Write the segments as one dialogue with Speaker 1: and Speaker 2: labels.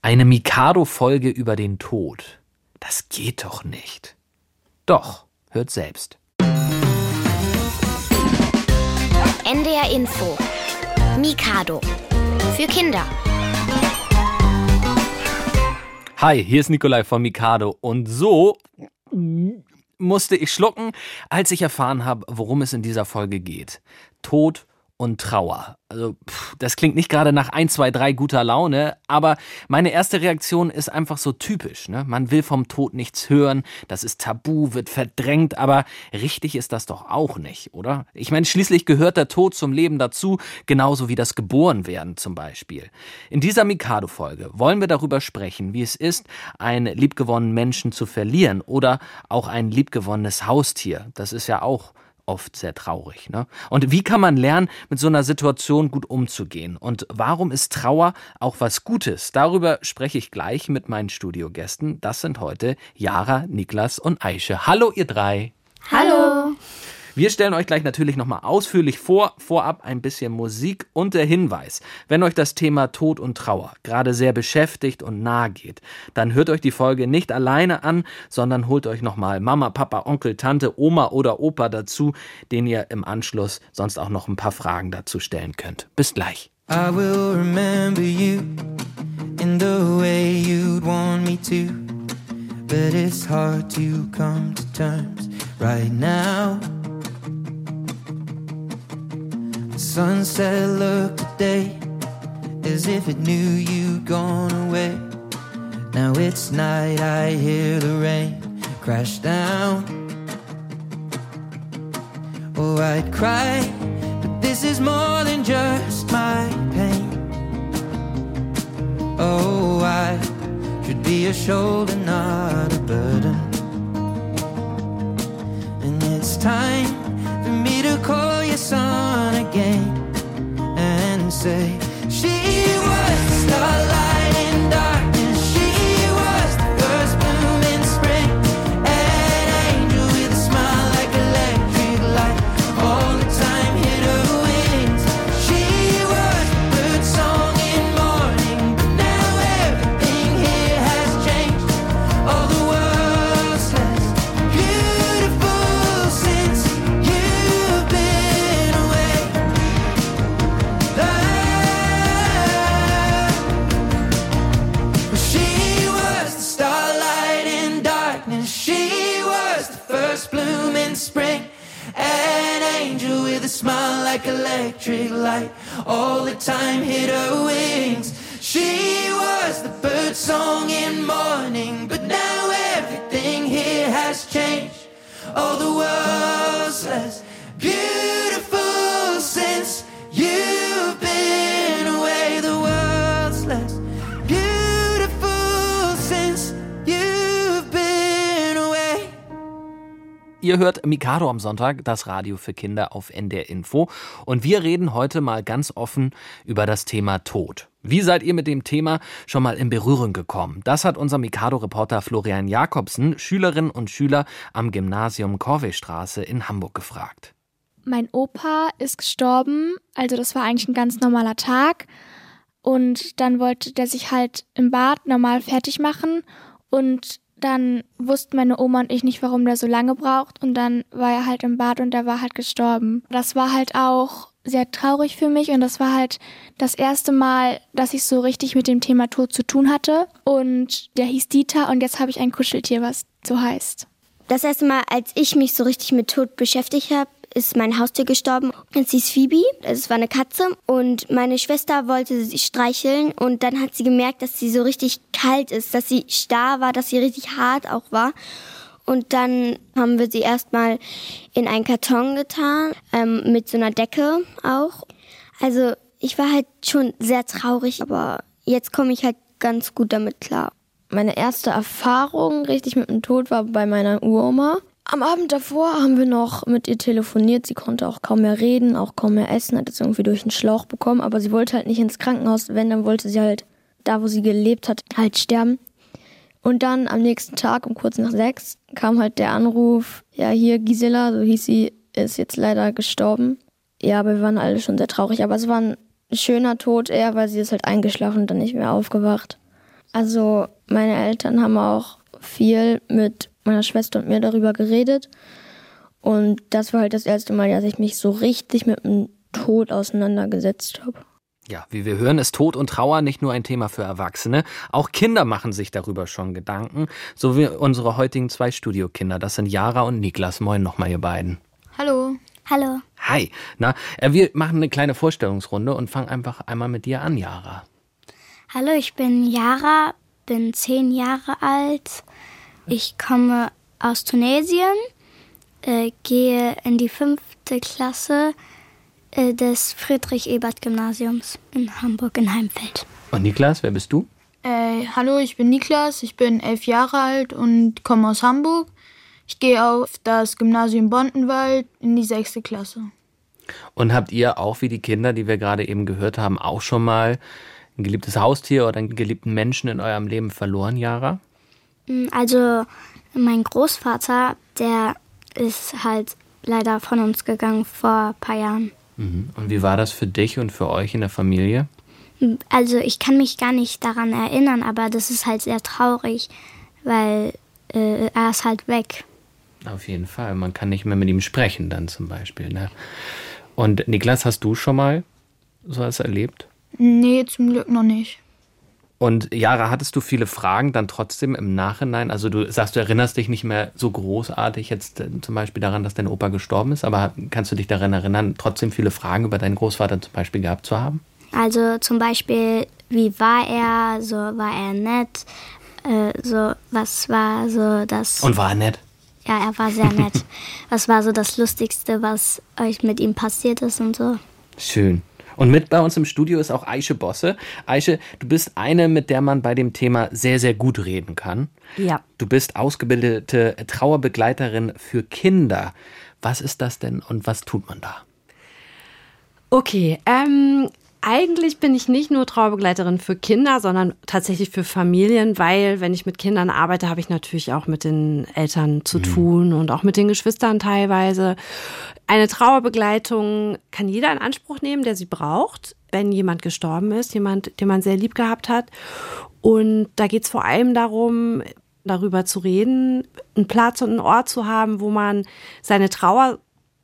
Speaker 1: Eine Mikado-Folge über den Tod. Das geht doch nicht. Doch, hört selbst.
Speaker 2: NDR Info. Mikado. Für Kinder.
Speaker 1: Hi, hier ist Nikolai von Mikado. Und so musste ich schlucken, als ich erfahren habe, worum es in dieser Folge geht. Tod und Trauer. Also, das klingt nicht gerade nach 1, 2, 3 guter Laune, aber meine erste Reaktion ist einfach so typisch, ne? Man will vom Tod nichts hören, das ist tabu, wird verdrängt, aber richtig ist das doch auch nicht, oder? Ich meine, schließlich gehört der Tod zum Leben dazu, genauso wie das Geborenwerden zum Beispiel. In dieser Mikado-Folge wollen wir darüber sprechen, wie es ist, einen liebgewonnenen Menschen zu verlieren oder auch ein liebgewonnenes Haustier. Das ist ja auch oft sehr traurig, ne? Und wie kann man lernen, mit so einer Situation gut umzugehen? Und warum ist Trauer auch was Gutes? Darüber spreche ich gleich mit meinen Studiogästen. Das sind heute Jara, Niklas und Aische. Hallo ihr drei.
Speaker 2: Hallo.
Speaker 1: Wir stellen euch gleich natürlich nochmal ausführlich vor, vorab ein bisschen Musik und der Hinweis. Wenn euch das Thema Tod und Trauer gerade sehr beschäftigt und nahe geht, dann hört euch die Folge nicht alleine an, sondern holt euch nochmal Mama, Papa, Onkel, Tante, Oma oder Opa dazu, denen ihr im Anschluss sonst auch noch ein paar Fragen dazu stellen könnt. Bis gleich.
Speaker 3: I will remember you in the way you'd want me to, but it's hard to come to terms right now. Sunset looked today as if it knew you'd gone away. Now it's night, I hear the rain crash down. Oh, I'd cry, but this is more than just my pain. Oh, I should be a shoulder, not a burden. And it's time for me to call your son again and say, she was the starlight in darkness, she was the first bloom in spring, an angel with a smile like electric light, all the time hit her wings. She was the bird song in morning, but now everything here has changed. All the world's less beautiful since you've been away. She was the starlight in darkness, she was the first bloom in spring, an angel with a smile like electric light, all the time hit her wings. She was the bird song in morning, but now everything here has changed. Oh, the world's less beautiful since you've been away. The world's less beautiful since you've been away.
Speaker 1: Ihr hört Mikado am Sonntag, das Radio für Kinder auf NDR Info. Und wir reden heute mal ganz offen über das Thema Tod. Wie seid ihr mit dem Thema schon mal in Berührung gekommen? Das hat unser Mikado-Reporter Florian Jakobsen Schülerinnen und Schüler am Gymnasium Korveystraße in Hamburg gefragt.
Speaker 4: Mein Opa ist gestorben, also das war eigentlich ein ganz normaler Tag. Und dann wollte der sich halt im Bad normal fertig machen und dann wussten meine Oma und ich nicht, warum der so lange braucht. Und dann war er halt im Bad und der war halt gestorben. Das war halt auch sehr traurig für mich und das war halt das erste Mal, dass ich so richtig mit dem Thema Tod zu tun hatte. Und der hieß Dieter und jetzt habe ich ein Kuscheltier, was so heißt.
Speaker 2: Das erste Mal, als ich mich so richtig mit Tod beschäftigt habe, ist mein Haustier gestorben. Es hieß Phoebe, es war eine Katze und meine Schwester wollte sie streicheln und dann hat sie gemerkt, dass sie so richtig kalt ist, dass sie starr war, dass sie richtig hart auch war. Und dann haben wir sie erstmal in einen Karton getan, mit so einer Decke auch. Also ich war halt schon sehr traurig, aber jetzt komme ich halt ganz gut damit klar.
Speaker 5: Meine erste Erfahrung richtig mit dem Tod war bei meiner Uroma. Am Abend davor haben wir noch mit ihr telefoniert. Sie konnte auch kaum mehr reden, auch kaum mehr essen, hat es irgendwie durch den Schlauch bekommen. Aber sie wollte halt nicht ins Krankenhaus. Wenn, dann wollte sie halt da, wo sie gelebt hat, halt sterben. Und dann am nächsten Tag um kurz nach 6 kam halt der Anruf, ja hier Gisela, so hieß sie, ist jetzt leider gestorben. Ja, aber wir waren alle schon sehr traurig. Aber es war ein schöner Tod eher, weil sie ist halt eingeschlafen und dann nicht mehr aufgewacht. Also meine Eltern haben auch viel mit meiner Schwester und mir darüber geredet. Und das war halt das erste Mal, dass ich mich so richtig mit dem Tod auseinandergesetzt habe.
Speaker 1: Ja, wie wir hören, ist Tod und Trauer nicht nur ein Thema für Erwachsene. Auch Kinder machen sich darüber schon Gedanken. So wie unsere heutigen 2 Studiokinder. Das sind Jara und Niklas. Moin nochmal, ihr beiden.
Speaker 4: Hallo.
Speaker 2: Hallo.
Speaker 1: Hi. Na, wir machen eine kleine Vorstellungsrunde und fangen einfach einmal mit dir an, Jara.
Speaker 2: Hallo, ich bin Jara, bin 10 Jahre alt. Ich komme aus Tunesien, gehe in die 5. Klasse des Friedrich-Ebert-Gymnasiums in Hamburg in Heimfeld.
Speaker 1: Und Niklas, wer bist du?
Speaker 6: Hallo, ich bin Niklas, ich bin 11 Jahre alt und komme aus Hamburg. Ich gehe auf das Gymnasium Bontenwald in die 6. Klasse.
Speaker 1: Und habt ihr auch, wie die Kinder, die wir gerade eben gehört haben, auch schon mal ein geliebtes Haustier oder einen geliebten Menschen in eurem Leben verloren, Jara?
Speaker 2: Also mein Großvater, der ist halt leider von uns gegangen vor ein paar Jahren.
Speaker 1: Und wie war das für dich und für euch in der Familie?
Speaker 2: Also ich kann mich gar nicht daran erinnern, aber das ist halt sehr traurig, weil er ist halt weg.
Speaker 1: Auf jeden Fall. Man kann nicht mehr mit ihm sprechen dann zum Beispiel. Ne? Und Niklas, hast du schon mal sowas erlebt?
Speaker 6: Nee, zum Glück noch nicht.
Speaker 1: Und Jara, hattest du viele Fragen dann trotzdem im Nachhinein? Also du sagst, du erinnerst dich nicht mehr so großartig jetzt zum Beispiel daran, dass dein Opa gestorben ist, aber kannst du dich daran erinnern, trotzdem viele Fragen über deinen Großvater zum Beispiel gehabt zu haben?
Speaker 2: Also zum Beispiel, wie war er? So, war er nett? So, was war so das...
Speaker 1: Und war er nett?
Speaker 2: Ja, er war sehr nett. Was war so das Lustigste, was euch mit ihm passiert ist und so?
Speaker 1: Schön. Und mit bei uns im Studio ist auch Aische Bosse. Aische, du bist eine, mit der man bei dem Thema sehr, sehr gut reden kann.
Speaker 7: Ja.
Speaker 1: Du bist ausgebildete Trauerbegleiterin für Kinder. Was ist das denn und was tut man da?
Speaker 7: Okay, eigentlich bin ich nicht nur Trauerbegleiterin für Kinder, sondern tatsächlich für Familien, weil wenn ich mit Kindern arbeite, habe ich natürlich auch mit den Eltern zu tun und auch mit den Geschwistern teilweise. Eine Trauerbegleitung kann jeder in Anspruch nehmen, der sie braucht, wenn jemand gestorben ist, jemand, den man sehr lieb gehabt hat. Und da geht es vor allem darum, darüber zu reden, einen Platz und einen Ort zu haben, wo man seine Trauer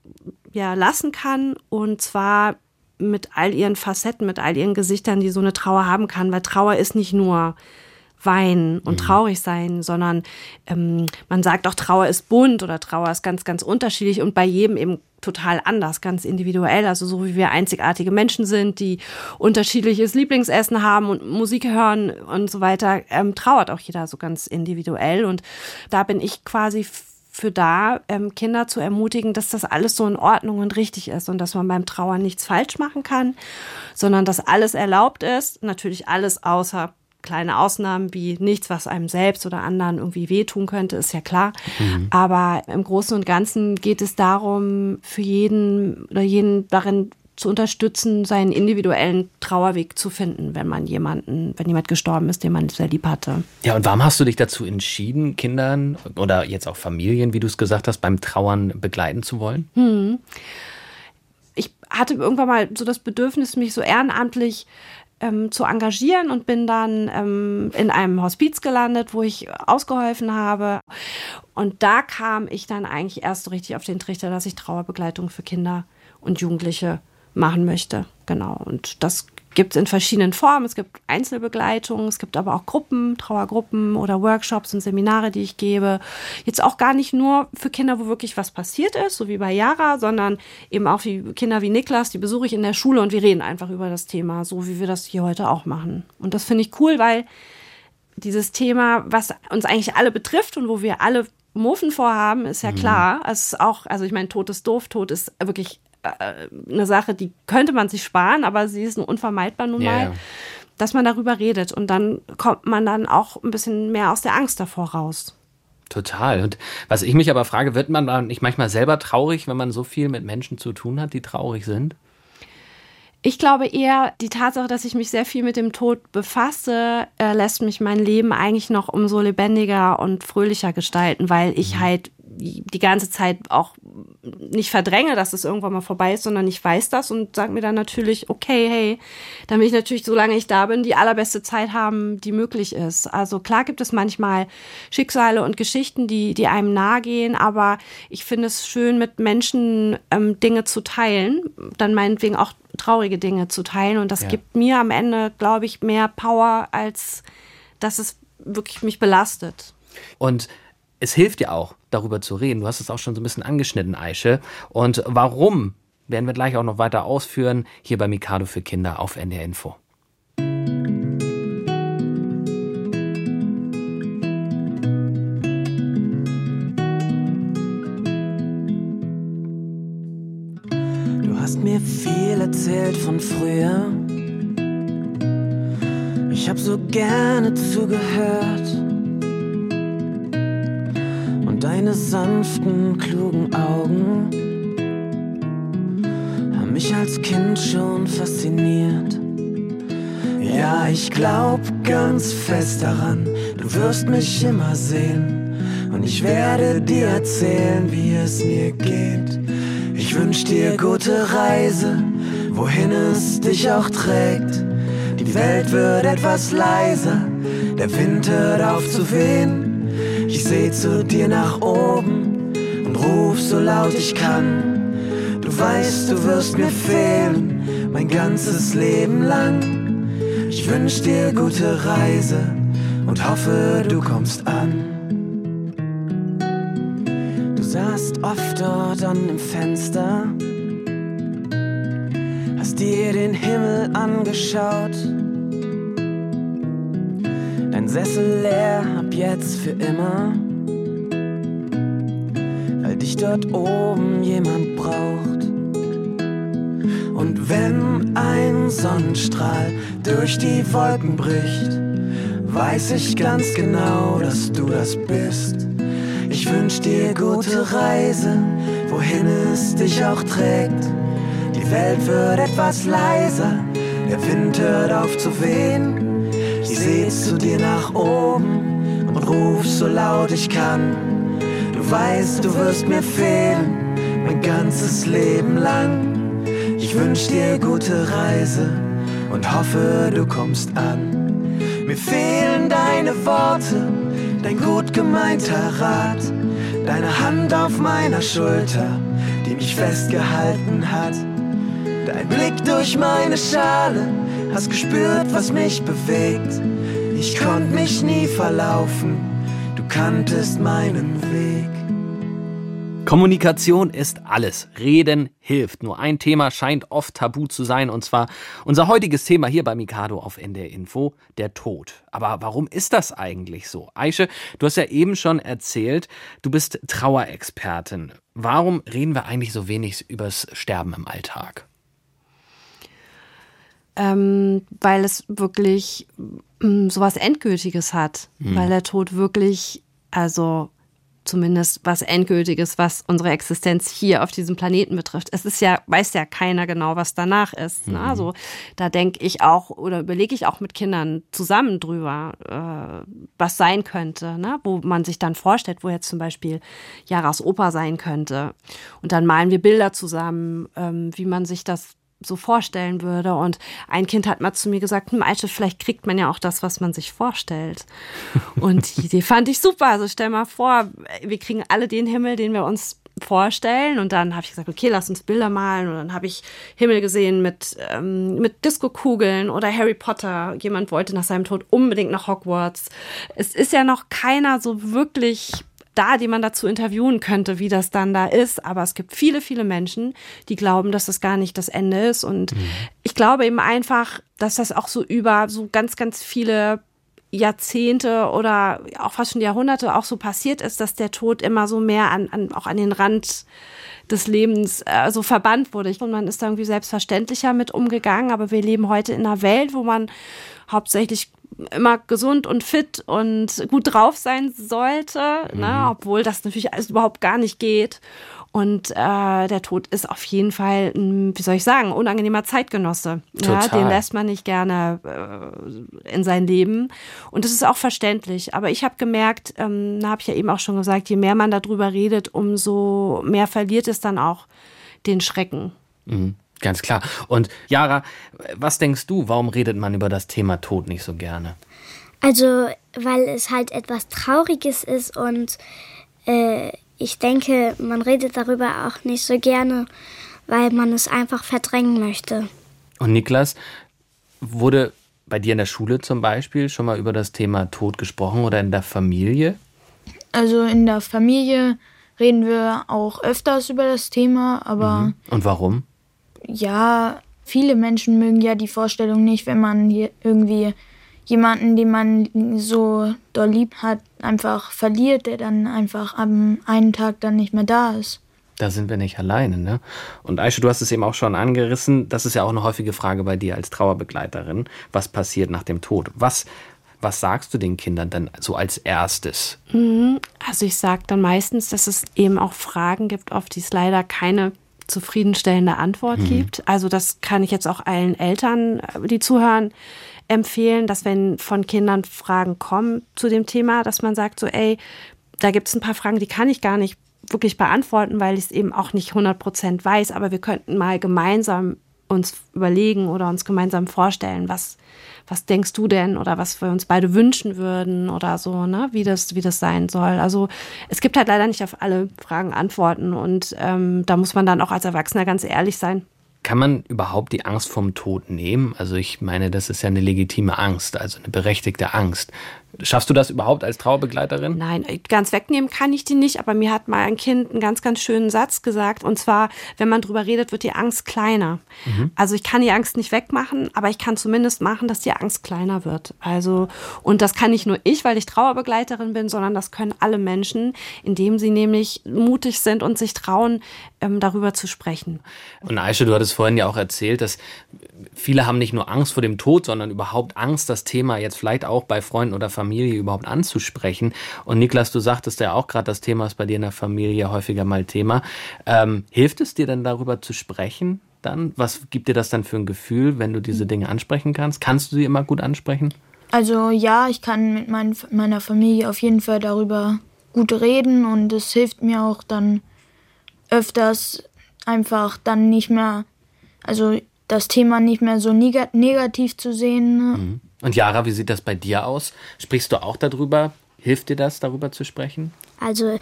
Speaker 7: lassen kann, und zwar mit all ihren Facetten, mit all ihren Gesichtern, die so eine Trauer haben kann, weil Trauer ist nicht nur weinen und traurig sein, sondern man sagt auch, Trauer ist bunt oder Trauer ist ganz, ganz unterschiedlich und bei jedem eben total anders, ganz individuell. Also so wie wir einzigartige Menschen sind, die unterschiedliches Lieblingsessen haben und Musik hören und so weiter, trauert auch jeder so ganz individuell. Und da bin ich quasi für da, Kinder zu ermutigen, dass das alles so in Ordnung und richtig ist und dass man beim Trauern nichts falsch machen kann, sondern dass alles erlaubt ist. Natürlich alles außer kleine Ausnahmen wie nichts, was einem selbst oder anderen irgendwie wehtun könnte, ist ja klar. Aber im Großen und Ganzen geht es darum, für jeden darin zu unterstützen, seinen individuellen Trauerweg zu finden, wenn jemand gestorben ist, den man sehr lieb hatte.
Speaker 1: Ja, und warum hast du dich dazu entschieden, Kindern oder jetzt auch Familien, wie du es gesagt hast, beim Trauern begleiten zu wollen?
Speaker 7: Ich hatte irgendwann mal so das Bedürfnis, mich so ehrenamtlich zu engagieren und bin dann in einem Hospiz gelandet, wo ich ausgeholfen habe. Und da kam ich dann eigentlich erst so richtig auf den Trichter, dass ich Trauerbegleitung für Kinder und Jugendliche machen möchte. Genau. Und das gibt es in verschiedenen Formen. Es gibt Einzelbegleitungen, es gibt aber auch Gruppen, Trauergruppen oder Workshops und Seminare, die ich gebe. Jetzt auch gar nicht nur für Kinder, wo wirklich was passiert ist, so wie bei Jara, sondern eben auch wie Kinder wie Niklas, die besuche ich in der Schule und wir reden einfach über das Thema, so wie wir das hier heute auch machen. Und das finde ich cool, weil dieses Thema, was uns eigentlich alle betrifft und wo wir alle Muffen vorhaben, ist ja klar. Es ist auch, also ich meine, Tod ist doof, Tod ist wirklich eine Sache, die könnte man sich sparen, aber sie ist nur unvermeidbar nun mal, dass man darüber redet und dann kommt man dann auch ein bisschen mehr aus der Angst davor raus.
Speaker 1: Total. Und was ich mich aber frage, wird man nicht manchmal selber traurig, wenn man so viel mit Menschen zu tun hat, die traurig sind?
Speaker 7: Ich glaube eher, die Tatsache, dass ich mich sehr viel mit dem Tod befasse, lässt mich mein Leben eigentlich noch umso lebendiger und fröhlicher gestalten, weil ich halt die ganze Zeit auch nicht verdränge, dass es irgendwann mal vorbei ist, sondern ich weiß das und sage mir dann natürlich, okay, hey, dann will ich natürlich, solange ich da bin, die allerbeste Zeit haben, die möglich ist. Also klar gibt es manchmal Schicksale und Geschichten, die einem nahe gehen, aber ich finde es schön, mit Menschen Dinge zu teilen, dann meinetwegen auch traurige Dinge zu teilen und das gibt mir am Ende, glaube ich, mehr Power, als dass es wirklich mich belastet.
Speaker 1: Und es hilft ja auch, darüber zu reden. Du hast es auch schon so ein bisschen angeschnitten, Aische. Und warum, werden wir gleich auch noch weiter ausführen, hier bei Mikado für Kinder auf NDR Info.
Speaker 3: Du hast mir viel erzählt von früher. Ich hab so gerne zugehört. Und deine sanften, klugen Augen haben mich als Kind schon fasziniert. Ja, ich glaub ganz fest daran, du wirst mich immer sehen. Und ich werde dir erzählen, wie es mir geht. Ich wünsch dir gute Reise, wohin es dich auch trägt. Die Welt wird etwas leiser, der Wind hört auf zu wehen. Ich seh zu dir nach oben und ruf so laut ich kann. Du weißt, du wirst mir fehlen, mein ganzes Leben lang. Ich wünsch dir gute Reise und hoffe, du kommst an. Du saßt oft dort an dem Fenster, hast dir den Himmel angeschaut. Dein Sessel leer, ab jetzt für immer, weil dich dort oben jemand braucht. Und wenn ein Sonnenstrahl durch die Wolken bricht, weiß ich ganz genau, dass du das bist. Ich wünsch dir gute Reise, wohin es dich auch trägt. Die Welt wird etwas leiser, der Wind hört auf zu wehen. Ich seh zu dir nach oben und ruf so laut ich kann. Du weißt, du wirst mir fehlen, mein ganzes Leben lang. Ich wünsch dir gute Reise und hoffe, du kommst an. Mir fehlen deine Worte, dein gut gemeinter Rat, deine Hand auf meiner Schulter, die mich festgehalten hat. Dein Blick durch meine Schale, hast gespürt, was mich bewegt. Ich konnte mich nie verlaufen, du kanntest meinen Weg.
Speaker 1: Kommunikation ist alles. Reden hilft. Nur ein Thema scheint oft tabu zu sein, und zwar unser heutiges Thema hier bei Mikado auf NDR Info, der Tod. Aber warum ist das eigentlich so? Aische, du hast ja eben schon erzählt, du bist Trauerexpertin. Warum reden wir eigentlich so wenig übers Sterben im Alltag?
Speaker 7: Weil es wirklich sowas Endgültiges hat. Weil der Tod wirklich, also zumindest was Endgültiges, was unsere Existenz hier auf diesem Planeten betrifft. Es ist ja, weiß ja keiner genau, was danach ist. Ne? Also da denke ich auch oder überlege ich auch mit Kindern zusammen drüber, was sein könnte, ne? Wo man sich dann vorstellt, wo jetzt zum Beispiel Jaras Opa sein könnte. Und dann malen wir Bilder zusammen, wie man sich das so vorstellen würde. Und ein Kind hat mal zu mir gesagt, Aische, vielleicht kriegt man ja auch das, was man sich vorstellt. Und die Idee fand ich super. Also stell mal vor, wir kriegen alle den Himmel, den wir uns vorstellen. Und dann habe ich gesagt, okay, lass uns Bilder malen. Und dann habe ich Himmel gesehen mit Disco-Kugeln oder Harry Potter. Jemand wollte nach seinem Tod unbedingt nach Hogwarts. Es ist ja noch keiner so wirklich da, die man dazu interviewen könnte, wie das dann da ist. Aber es gibt viele, viele Menschen, die glauben, dass das gar nicht das Ende ist. Und ich glaube eben einfach, dass das auch so über so ganz, ganz viele Jahrzehnte oder auch fast schon Jahrhunderte auch so passiert ist, dass der Tod immer so mehr auch an den Rand des Lebens so verbannt wurde. Und man ist da irgendwie selbstverständlicher mit umgegangen. Aber wir leben heute in einer Welt, wo man hauptsächlich immer gesund und fit und gut drauf sein sollte, ne? Obwohl das natürlich alles überhaupt gar nicht geht. Und der Tod ist auf jeden Fall ein, unangenehmer Zeitgenosse. Ja, den lässt man nicht gerne in sein Leben. Und das ist auch verständlich. Aber ich habe gemerkt, da habe ich ja eben auch schon gesagt, je mehr man darüber redet, umso mehr verliert es dann auch den Schrecken.
Speaker 1: Mhm, ganz klar. Und Yara, was denkst du, warum redet man über das Thema Tod nicht so gerne?
Speaker 2: Also, weil es halt etwas Trauriges ist und ich denke, man redet darüber auch nicht so gerne, weil man es einfach verdrängen möchte.
Speaker 1: Und Niklas, wurde bei dir in der Schule zum Beispiel schon mal über das Thema Tod gesprochen oder in der Familie?
Speaker 6: Also in der Familie reden wir auch öfters über das Thema, aber...
Speaker 1: Und warum?
Speaker 6: Ja, viele Menschen mögen ja die Vorstellung nicht, wenn man hier irgendwie jemanden, den man so doll lieb hat, einfach verliert, der dann einfach am einen Tag dann nicht mehr da ist.
Speaker 1: Da sind wir nicht alleine, ne? Und Aisha, du hast es eben auch schon angerissen. Das ist ja auch eine häufige Frage bei dir als Trauerbegleiterin. Was passiert nach dem Tod? Was sagst du den Kindern dann so als erstes?
Speaker 7: Also ich sage dann meistens, dass es eben auch Fragen gibt, auf die es leider keine zufriedenstellende Antwort gibt. Also das kann ich jetzt auch allen Eltern, die zuhören, empfehlen, dass wenn von Kindern Fragen kommen zu dem Thema, dass man sagt so, da gibt es ein paar Fragen, die kann ich gar nicht wirklich beantworten, weil ich es eben auch nicht 100% weiß, aber wir könnten mal gemeinsam uns überlegen oder uns gemeinsam vorstellen, was denkst du denn oder was wir uns beide wünschen würden oder so, ne, wie das sein soll. Also es gibt halt leider nicht auf alle Fragen Antworten und da muss man dann auch als Erwachsener ganz ehrlich sein.
Speaker 1: Kann man überhaupt die Angst vom Tod nehmen? Also ich meine, das ist ja eine legitime Angst, also eine berechtigte Angst. Schaffst du das überhaupt als Trauerbegleiterin?
Speaker 7: Nein, ganz wegnehmen kann ich die nicht, aber mir hat mal ein Kind einen ganz, ganz schönen Satz gesagt. Und zwar, wenn man drüber redet, wird die Angst kleiner. Also ich kann die Angst nicht wegmachen, aber ich kann zumindest machen, dass die Angst kleiner wird. Also, und das kann nicht nur ich, weil ich Trauerbegleiterin bin, sondern das können alle Menschen, indem sie nämlich mutig sind und sich trauen, darüber zu sprechen.
Speaker 1: Und Aisha, du hattest vorhin ja auch erzählt, dass viele haben nicht nur Angst vor dem Tod, sondern überhaupt Angst, das Thema jetzt vielleicht auch bei Freunden oder Familie überhaupt anzusprechen. Und Niklas, du sagtest ja auch gerade, das Thema ist bei dir in der Familie häufiger mal Thema. Hilft es dir denn darüber zu sprechen dann? Was gibt dir das dann für ein Gefühl, wenn du diese Dinge ansprechen kannst? Kannst du sie immer gut ansprechen?
Speaker 6: Also ja, ich kann mit meiner Familie auf jeden Fall darüber gut reden und es hilft mir auch dann öfters einfach dann nicht mehr, also das Thema nicht mehr so negativ zu sehen.
Speaker 1: Und Yara, wie sieht das bei dir aus? Sprichst du auch darüber? Hilft dir das, darüber zu sprechen?
Speaker 2: Also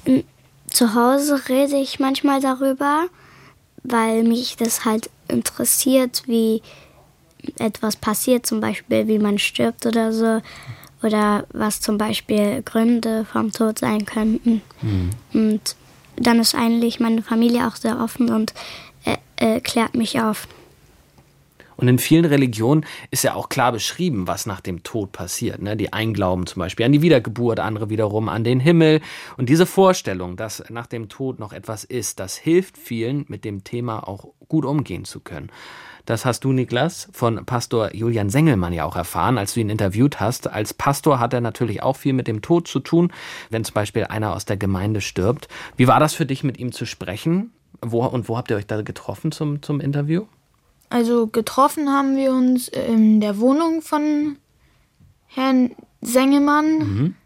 Speaker 2: zu Hause rede ich manchmal darüber, weil mich das halt interessiert, wie etwas passiert, zum Beispiel wie man stirbt oder so. Oder was zum Beispiel Gründe vom Tod sein könnten. Und dann ist eigentlich meine Familie auch sehr offen und klärt mich auf.
Speaker 1: Und in vielen Religionen ist ja auch klar beschrieben, was nach dem Tod passiert. Ne? Die einen glauben zum Beispiel an die Wiedergeburt, andere wiederum an den Himmel. Und diese Vorstellung, dass nach dem Tod noch etwas ist, das hilft vielen, mit dem Thema auch gut umgehen zu können. Das hast du, Niklas, von Pastor Julian Sengelmann ja auch erfahren, als du ihn interviewt hast. Als Pastor hat er natürlich auch viel mit dem Tod zu tun, wenn zum Beispiel einer aus der Gemeinde stirbt. Wie war das für dich, mit ihm zu sprechen? Wo habt ihr euch da getroffen zum Interview?
Speaker 6: Also getroffen haben wir uns in der Wohnung von Herrn Sengelmann.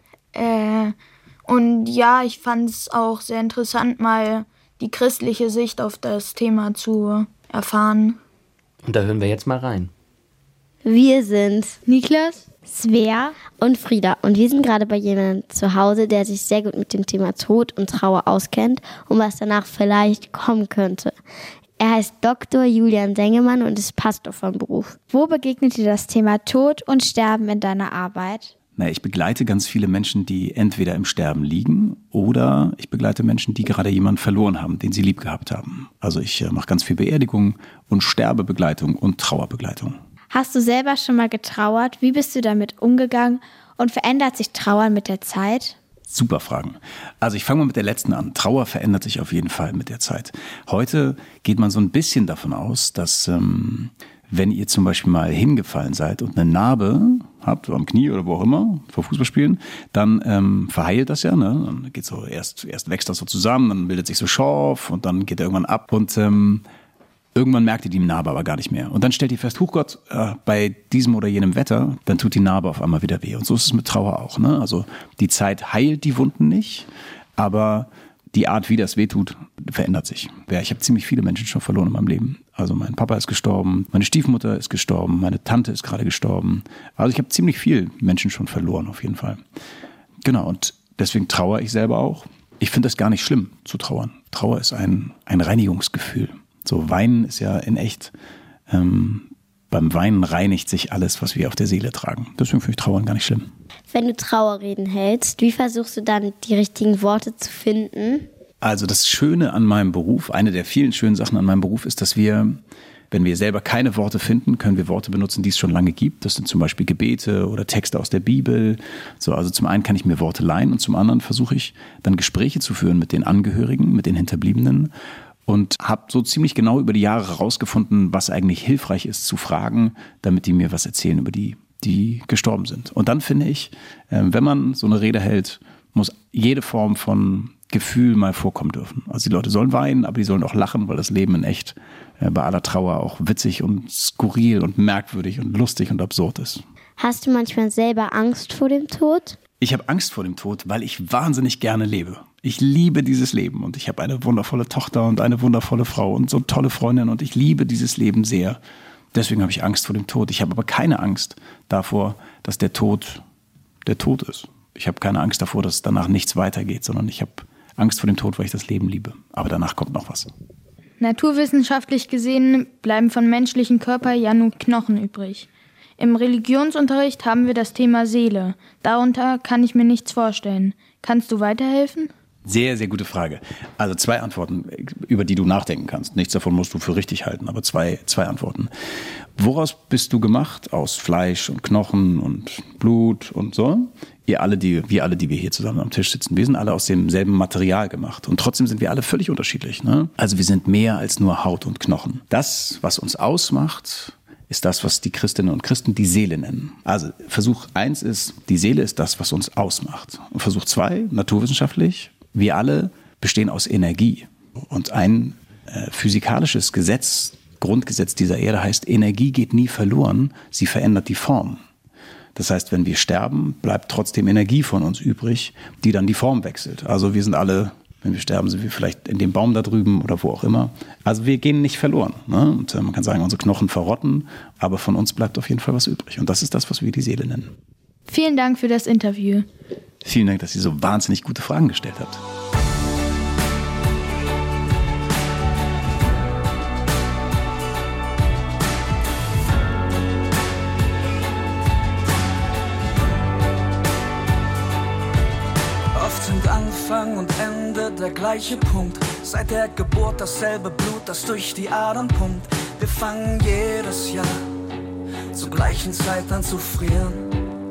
Speaker 6: Und ja, ich fand es auch sehr interessant, mal die christliche Sicht auf das Thema zu erfahren.
Speaker 1: Und da hören wir jetzt mal rein.
Speaker 2: Wir sind
Speaker 4: Niklas, Svea
Speaker 2: und Frieda und wir sind gerade bei jemandem zu Hause, der sich sehr gut mit dem Thema Tod und Trauer auskennt und was danach vielleicht kommen könnte. Er heißt Dr. Julian Sengelmann und ist Pastor von Beruf.
Speaker 4: Wo begegnet dir das Thema Tod und Sterben in deiner Arbeit?
Speaker 8: Ich begleite ganz viele Menschen, die entweder im Sterben liegen oder ich begleite Menschen, die gerade jemanden verloren haben, den sie lieb gehabt haben. Also ich mache ganz viel Beerdigung und Sterbebegleitung und Trauerbegleitung.
Speaker 4: Hast du selber schon mal getrauert? Wie bist du damit umgegangen? Und verändert sich Trauern mit der Zeit?
Speaker 8: Super Fragen. Also ich fange mal mit der letzten an. Trauer verändert sich auf jeden Fall mit der Zeit. Heute geht man so ein bisschen davon aus, dass wenn ihr zum Beispiel mal hingefallen seid und eine Narbe habt, am Knie oder wo auch immer, vor Fußballspielen, dann verheilt das ja. Ne? Dann geht so erst wächst das so zusammen, dann bildet sich so Schorf und dann geht er irgendwann ab und irgendwann merkt ihr die Narbe aber gar nicht mehr. Und dann stellt ihr fest, huch Gott, bei diesem oder jenem Wetter, dann tut die Narbe auf einmal wieder weh. Und so ist es mit Trauer auch. Ne? Also die Zeit heilt die Wunden nicht, aber die Art, wie das wehtut, verändert sich. Ja, ich habe ziemlich viele Menschen schon verloren in meinem Leben. Also mein Papa ist gestorben, meine Stiefmutter ist gestorben, meine Tante ist gerade gestorben. Also ich habe ziemlich viel Menschen schon verloren, auf jeden Fall. Genau, und deswegen trauere ich selber auch. Ich finde das gar nicht schlimm, zu trauern. Trauer ist ein Reinigungsgefühl. So, Weinen ist ja in echt, beim Weinen reinigt sich alles, was wir auf der Seele tragen. Deswegen finde ich Trauern gar nicht schlimm.
Speaker 2: Wenn du Trauerreden hältst, wie versuchst du dann die richtigen Worte zu finden?
Speaker 8: Also das Schöne an meinem Beruf, eine der vielen schönen Sachen an meinem Beruf ist, dass wir, wenn wir selber keine Worte finden, können wir Worte benutzen, die es schon lange gibt. Das sind zum Beispiel Gebete oder Texte aus der Bibel. So, also zum einen kann ich mir Worte leihen und zum anderen versuche ich dann Gespräche zu führen mit den Angehörigen, mit den Hinterbliebenen. Und habe so ziemlich genau über die Jahre herausgefunden, was eigentlich hilfreich ist zu fragen, damit die mir was erzählen über die gestorben sind. Und dann finde ich, wenn man so eine Rede hält, muss jede Form von Gefühl mal vorkommen dürfen. Also die Leute sollen weinen, aber die sollen auch lachen, weil das Leben in echt bei aller Trauer auch witzig und skurril und merkwürdig und lustig und absurd ist.
Speaker 2: Hast du manchmal selber Angst vor dem Tod?
Speaker 8: Ich habe Angst vor dem Tod, weil ich wahnsinnig gerne lebe. Ich liebe dieses Leben und ich habe eine wundervolle Tochter und eine wundervolle Frau und so tolle Freundin und ich liebe dieses Leben sehr. Deswegen habe ich Angst vor dem Tod. Ich habe aber keine Angst davor, dass der Tod ist. Ich habe keine Angst davor, dass danach nichts weitergeht, sondern ich habe Angst vor dem Tod, weil ich das Leben liebe. Aber danach kommt noch was.
Speaker 6: Naturwissenschaftlich gesehen bleiben von menschlichen Körper ja nur Knochen übrig. Im Religionsunterricht haben wir das Thema Seele. Darunter kann ich mir nichts vorstellen. Kannst du weiterhelfen?
Speaker 8: Sehr, sehr gute Frage. Also 2 Antworten, über die du nachdenken kannst. Nichts davon musst du für richtig halten, aber zwei Antworten. Woraus bist du gemacht? Aus Fleisch und Knochen und Blut und so? Wir alle, die wir hier zusammen am Tisch sitzen, wir sind alle aus demselben Material gemacht. Und trotzdem sind wir alle völlig unterschiedlich. Ne? Also wir sind mehr als nur Haut und Knochen. Das, was uns ausmacht, ist das, was die Christinnen und Christen die Seele nennen. Also Versuch 1 ist, die Seele ist das, was uns ausmacht. Und Versuch 2, naturwissenschaftlich, wir alle bestehen aus Energie. Und ein physikalisches Gesetz, Grundgesetz dieser Erde heißt, Energie geht nie verloren, sie verändert die Form. Das heißt, wenn wir sterben, bleibt trotzdem Energie von uns übrig, die dann die Form wechselt. Also wir sind alle, wenn wir sterben, sind wir vielleicht in dem Baum da drüben oder wo auch immer. Also wir gehen nicht verloren. Ne? Und man kann sagen, unsere Knochen verrotten, aber von uns bleibt auf jeden Fall was übrig. Und das ist das, was wir die Seele nennen.
Speaker 6: Vielen Dank für das Interview.
Speaker 8: Vielen Dank, dass ihr so wahnsinnig gute Fragen gestellt habt.
Speaker 3: Oft sind Anfang und Ende der gleiche Punkt. Seit der Geburt dasselbe Blut, das durch die Adern pumpt. Wir fangen jedes Jahr zur gleichen Zeit an zu frieren.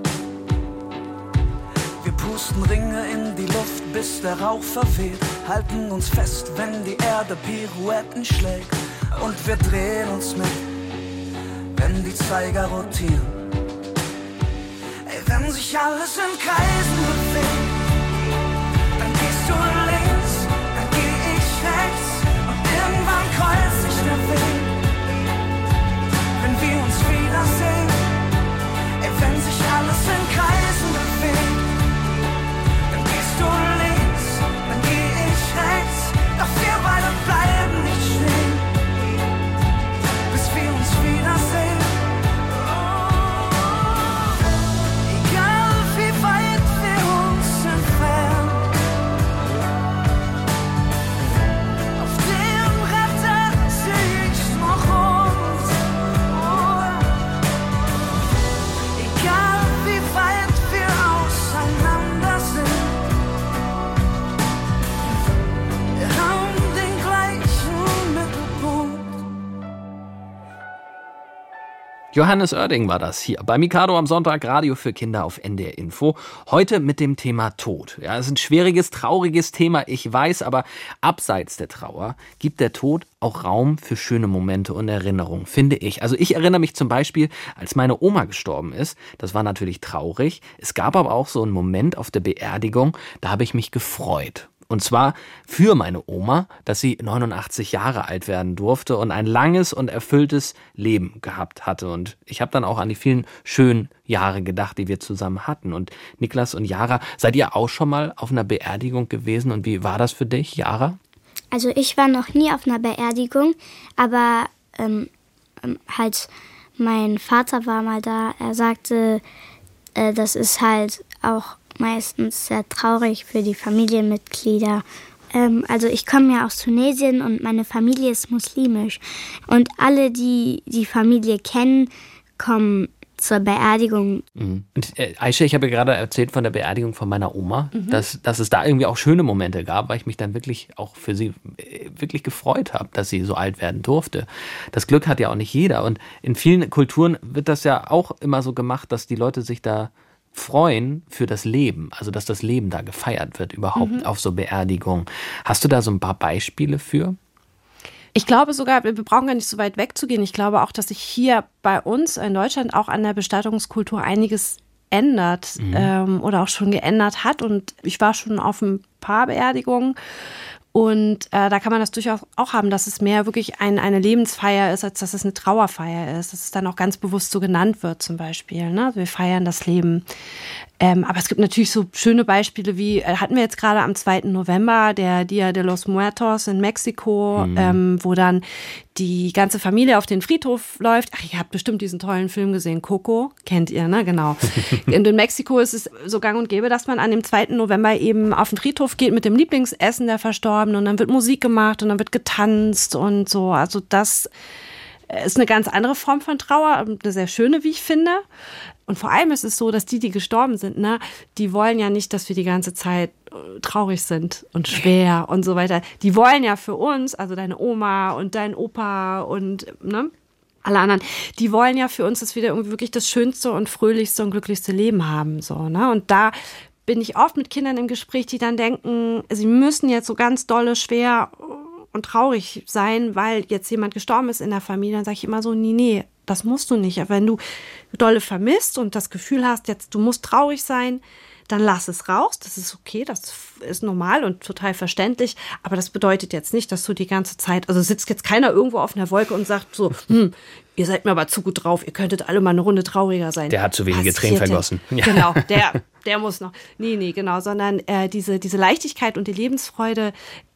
Speaker 3: Wir pusten Ringe in die Luft, bis der Rauch verweht. Halten uns fest, wenn die Erde Pirouetten schlägt. Und wir drehen uns mit, wenn die Zeiger rotieren. Ey, wenn sich alles in Kreisen bewegt, dann gehst du links, dann geh ich rechts. Und irgendwann kreuzt sich der Weg, wenn wir uns wiedersehen. Ey, wenn sich alles in Kreisen bewegt, du links, dann geh ich rechts, doch wir beide bleiben nicht stehen, bis wir uns wiedersehen. Oh, egal wie weit wir uns
Speaker 1: Johannes Oerding war das hier bei Mikado am Sonntag, Radio für Kinder auf NDR Info. Heute mit dem Thema Tod. Ja, es ist ein schwieriges, trauriges Thema, ich weiß, aber abseits der Trauer gibt der Tod auch Raum für schöne Momente und Erinnerungen, finde ich. Also ich erinnere mich zum Beispiel, als meine Oma gestorben ist. Das war natürlich traurig. Es gab aber auch so einen Moment auf der Beerdigung, da habe ich mich gefreut. Und zwar für meine Oma, dass sie 89 Jahre alt werden durfte und ein langes und erfülltes Leben gehabt hatte. Und ich habe dann auch an die vielen schönen Jahre gedacht, die wir zusammen hatten. Und Niklas und Jara, seid ihr auch schon mal auf einer Beerdigung gewesen? Und wie war das für dich, Jara?
Speaker 2: Also ich war noch nie auf einer Beerdigung, aber halt mein Vater war mal da. Er sagte, das ist halt auch meistens sehr traurig für die Familienmitglieder. Also ich komme ja aus Tunesien und meine Familie ist muslimisch. Und alle, die die Familie kennen, kommen zur Beerdigung. Und
Speaker 1: Aisha, ich habe ja gerade erzählt von der Beerdigung von meiner Oma, dass es da irgendwie auch schöne Momente gab, weil ich mich dann wirklich auch für sie wirklich gefreut habe, dass sie so alt werden durfte. Das Glück hat ja auch nicht jeder. Und in vielen Kulturen wird das ja auch immer so gemacht, dass die Leute sich da freuen für das Leben, also dass das Leben da gefeiert wird überhaupt auf so Beerdigungen. Hast du da so ein paar Beispiele für?
Speaker 7: Ich glaube sogar, wir brauchen gar nicht so weit wegzugehen. Ich glaube auch, dass sich hier bei uns in Deutschland auch an der Bestattungskultur einiges ändert oder auch schon geändert hat. Und ich war schon auf ein paar Beerdigungen. Und da kann man das durchaus auch haben, dass es mehr wirklich eine Lebensfeier ist, als dass es eine Trauerfeier ist. Dass es dann auch ganz bewusst so genannt wird zum Beispiel. Ne? Wir feiern das Leben. Aber es gibt natürlich so schöne Beispiele wie, hatten wir jetzt gerade am 2. November, der Dia de los Muertos in Mexiko, wo dann die ganze Familie auf den Friedhof läuft. Ach, ihr habt bestimmt diesen tollen Film gesehen, Coco, kennt ihr, ne? Genau. Und in Mexiko ist es so gang und gäbe, dass man an dem 2. November eben auf den Friedhof geht mit dem Lieblingsessen der Verstorbenen und dann wird Musik gemacht und dann wird getanzt und so. Also das ist eine ganz andere Form von Trauer, eine sehr schöne, wie ich finde. Und vor allem ist es so, dass die gestorben sind, ne, die wollen ja nicht, dass wir die ganze Zeit traurig sind und schwer und so weiter. Die wollen ja für uns, also deine Oma und dein Opa und ne, alle anderen, die wollen ja für uns, dass wir irgendwie wirklich das schönste und fröhlichste und glücklichste Leben haben. So, ne? Und da bin ich oft mit Kindern im Gespräch, die dann denken, sie müssen jetzt so ganz dolle, schwer und traurig sein, weil jetzt jemand gestorben ist in der Familie. Dann sage ich immer so, nee, das musst du nicht. Aber wenn du dolle vermisst und das Gefühl hast, jetzt du musst traurig sein, dann lass es raus. Das ist okay, das ist normal und total verständlich. Aber das bedeutet jetzt nicht, dass du die ganze Zeit, also sitzt jetzt keiner irgendwo auf einer Wolke und sagt so, ihr seid mir aber zu gut drauf, ihr könntet alle mal eine Runde trauriger sein.
Speaker 1: Der hat zu wenige Tränen vergossen.
Speaker 7: Ja. Genau, der muss noch. Nee, genau, sondern diese Leichtigkeit und die Lebensfreude,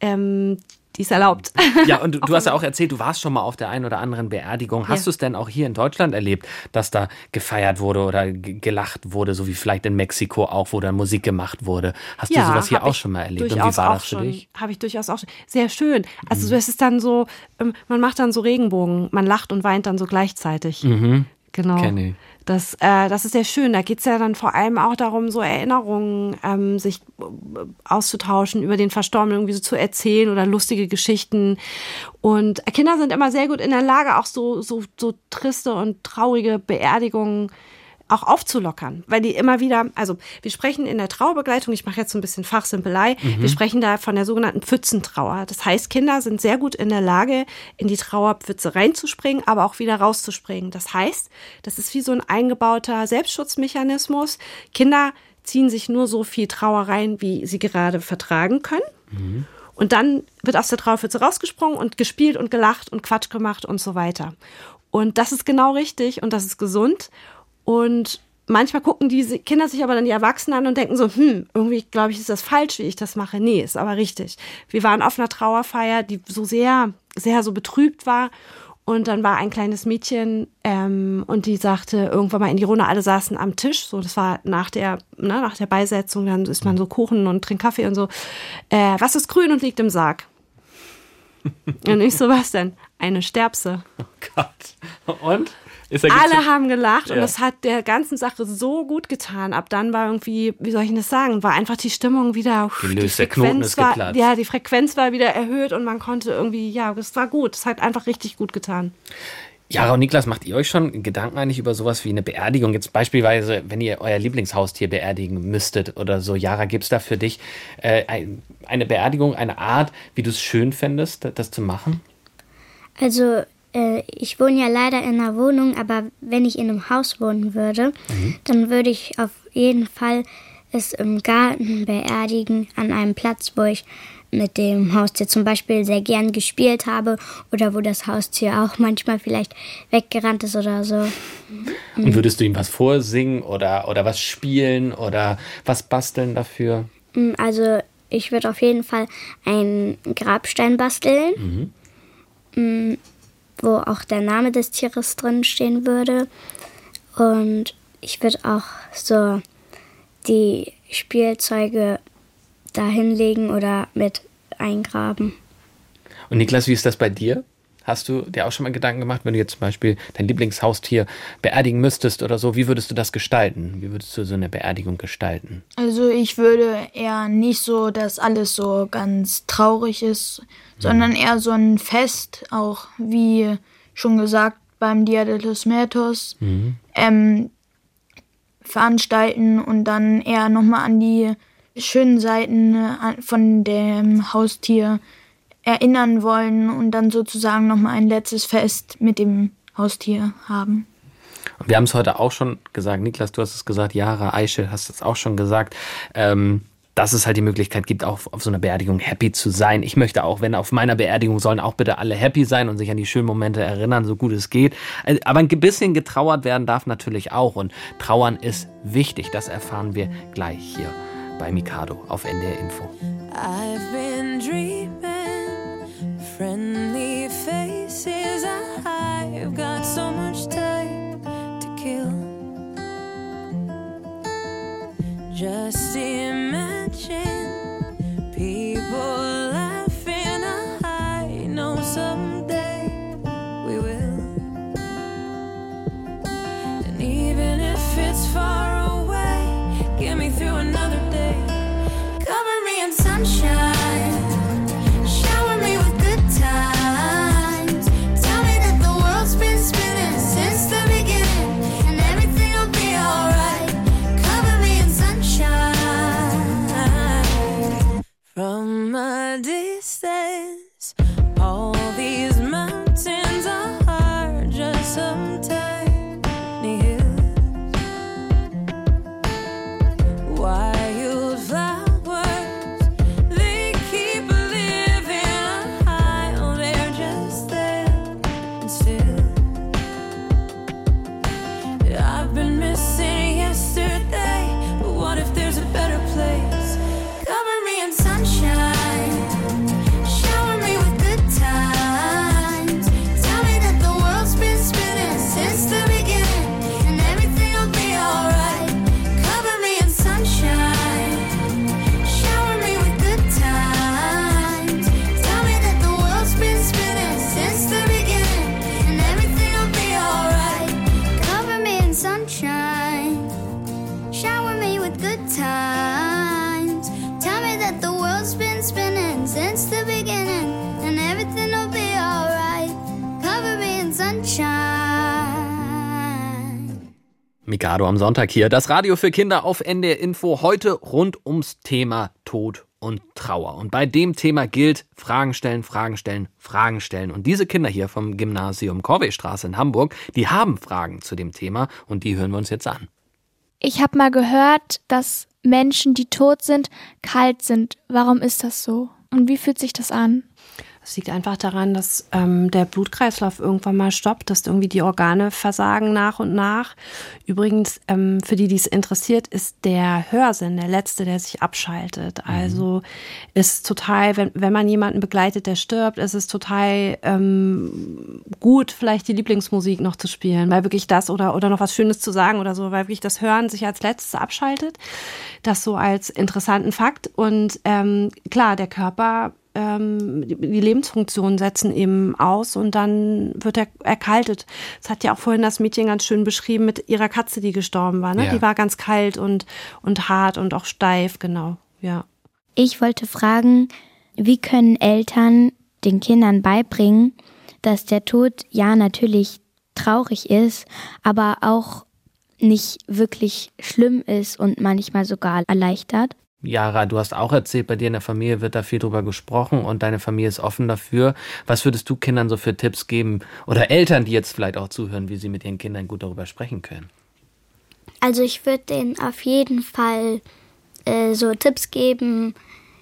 Speaker 7: die ist erlaubt.
Speaker 1: Ja, und du hast ja auch erzählt, du warst schon mal auf der einen oder anderen Beerdigung. Hast du es denn auch hier in Deutschland erlebt, dass da gefeiert wurde oder gelacht wurde, so wie vielleicht in Mexiko auch, wo dann Musik gemacht wurde? Hast du sowas hier auch schon mal erlebt? Und wie war das für dich? Habe
Speaker 7: ich durchaus auch schon. Sehr schön. Also es ist dann so, man macht dann so Regenbogen, man lacht und weint dann so gleichzeitig. Genau.
Speaker 1: Kenn ich.
Speaker 7: Das ist sehr schön. Da geht es ja dann vor allem auch darum, so Erinnerungen sich auszutauschen, über den Verstorbenen irgendwie so zu erzählen oder lustige Geschichten. Und Kinder sind immer sehr gut in der Lage, auch so triste und traurige Beerdigungen auch aufzulockern, weil die immer wieder, also wir sprechen in der Trauerbegleitung, ich mache jetzt so ein bisschen Fachsimpelei, wir sprechen da von der sogenannten Pfützentrauer. Das heißt, Kinder sind sehr gut in der Lage, in die Trauerpfütze reinzuspringen, aber auch wieder rauszuspringen. Das heißt, das ist wie so ein eingebauter Selbstschutzmechanismus. Kinder ziehen sich nur so viel Trauer rein, wie sie gerade vertragen können. Und dann wird aus der Trauerpfütze rausgesprungen und gespielt und gelacht und Quatsch gemacht und so weiter. Und das ist genau richtig und das ist gesund. Und manchmal gucken die Kinder sich aber dann die Erwachsenen an und denken so, irgendwie glaube ich, ist das falsch, wie ich das mache. Nee, ist aber richtig. Wir waren auf einer Trauerfeier, die so sehr, sehr so betrübt war. Und dann war ein kleines Mädchen und die sagte irgendwann mal in die Runde, alle saßen am Tisch. So, das war nach der Beisetzung, dann isst man so Kuchen und trinkt Kaffee und so. Was ist grün und liegt im Sarg? Und ich so, was denn? Eine Sterbse.
Speaker 1: Oh Gott. Und?
Speaker 7: Alle haben gelacht und das hat der ganzen Sache so gut getan. Ab dann war irgendwie, wie soll ich das sagen, war einfach die Stimmung wieder
Speaker 1: gelöst, der Knoten ist geplatzt.
Speaker 7: Ja, die Frequenz war wieder erhöht und man konnte irgendwie, das war gut. Es hat einfach richtig gut getan.
Speaker 1: Jara und Niklas, macht ihr euch schon Gedanken eigentlich über sowas wie eine Beerdigung? Jetzt beispielsweise, wenn ihr euer Lieblingshaustier beerdigen müsstet oder so. Jara, gibt es da für dich eine Beerdigung, eine Art, wie du es schön fändest, das zu machen?
Speaker 2: Also, ich wohne ja leider in einer Wohnung, aber wenn ich in einem Haus wohnen würde, dann würde ich auf jeden Fall es im Garten beerdigen, an einem Platz, wo ich mit dem Haustier zum Beispiel sehr gern gespielt habe oder wo das Haustier auch manchmal vielleicht weggerannt ist oder so.
Speaker 1: Und würdest du ihm was vorsingen oder was spielen oder was basteln dafür?
Speaker 2: Also ich würde auf jeden Fall einen Grabstein basteln, wo auch der Name des Tieres drin stehen würde. Und ich würde auch so die Spielzeuge da hinlegen oder mit eingraben.
Speaker 1: Und Niklas, wie ist das bei dir? Hast du dir auch schon mal Gedanken gemacht, wenn du jetzt zum Beispiel dein Lieblingshaustier beerdigen müsstest oder so, wie würdest du das gestalten? Wie würdest du so eine Beerdigung gestalten?
Speaker 6: Also ich würde eher nicht so, dass alles so ganz traurig ist, sondern eher so ein Fest, auch wie schon gesagt beim Dia de los Muertos, veranstalten und dann eher nochmal an die schönen Seiten von dem Haustier erinnern wollen und dann sozusagen nochmal ein letztes Fest mit dem Haustier haben.
Speaker 1: Und wir haben es heute auch schon gesagt, Niklas, du hast es gesagt, Jara, Aische, hast es auch schon gesagt, dass es halt die Möglichkeit gibt, auch auf so einer Beerdigung happy zu sein. Ich möchte auch, wenn auf meiner Beerdigung sollen auch bitte alle happy sein und sich an die schönen Momente erinnern, so gut es geht. Aber ein bisschen getrauert werden darf natürlich auch und Trauern ist wichtig. Das erfahren wir gleich hier bei Mikado auf NDR Info.
Speaker 3: I've been dreaming, friendly faces, I've got so much time to kill. Just imagine people laughing, I know someday we will. And even if it's far away, get me through another day. Cover me in sunshine, shower me with good times. Tell me that the world's been spinning since the beginning, and everything will be alright. Cover me in sunshine. From a distance, all these mountains are just some tiny hills. Wildflowers, they keep living high. Oh, they're just there and still. I've been missing yesterday, but what if there's a better place? Cover me in sunshine, shower me with good times. Tell me that the world's been spinning since the beginning, and everything will be alright. Cover me in sunshine, shower me with good times. Tell me that the world's been spinning since the beginning, and everything will be alright. Cover me in sunshine, shower me with good times. Tell me that the world's been spinning since the beginning, and everything will be alright. Cover me in sunshine.
Speaker 1: Mikado am Sonntag hier. Das Radio für Kinder auf NDR Info. Heute rund ums Thema Tod und Trauer. Und bei dem Thema gilt Fragen stellen, Fragen stellen, Fragen stellen. Und diese Kinder hier vom Gymnasium Korveystraße in Hamburg, die haben Fragen zu dem Thema und die hören wir uns jetzt an.
Speaker 4: Ich habe mal gehört, dass Menschen, die tot sind, kalt sind. Warum ist das so? Und wie fühlt sich das an?
Speaker 7: Es liegt einfach daran, dass der Blutkreislauf irgendwann mal stoppt, dass irgendwie die Organe versagen nach und nach. Übrigens, für die es interessiert, ist der Hörsinn der letzte, der sich abschaltet. Also ist total, wenn man jemanden begleitet, der stirbt, ist es total gut, vielleicht die Lieblingsmusik noch zu spielen, weil wirklich das oder noch was Schönes zu sagen oder so, weil wirklich das Hören sich als letztes abschaltet. Das so als interessanten Fakt. Und klar, der Körper, die Lebensfunktionen setzen eben aus und dann wird er erkaltet. Das hat ja auch vorhin das Mädchen ganz schön beschrieben mit ihrer Katze, die gestorben war. Ne? Ja. Die war ganz kalt und hart und auch steif, genau. Ja.
Speaker 2: Ich wollte fragen, wie können Eltern den Kindern beibringen, dass der Tod ja natürlich traurig ist, aber auch nicht wirklich schlimm ist und manchmal sogar erleichtert.
Speaker 1: Jara, du hast auch erzählt, bei dir in der Familie wird da viel drüber gesprochen und deine Familie ist offen dafür. Was würdest du Kindern so für Tipps geben oder Eltern, die jetzt vielleicht auch zuhören, wie sie mit ihren Kindern gut darüber sprechen können?
Speaker 2: Also ich würde denen auf jeden Fall so Tipps geben.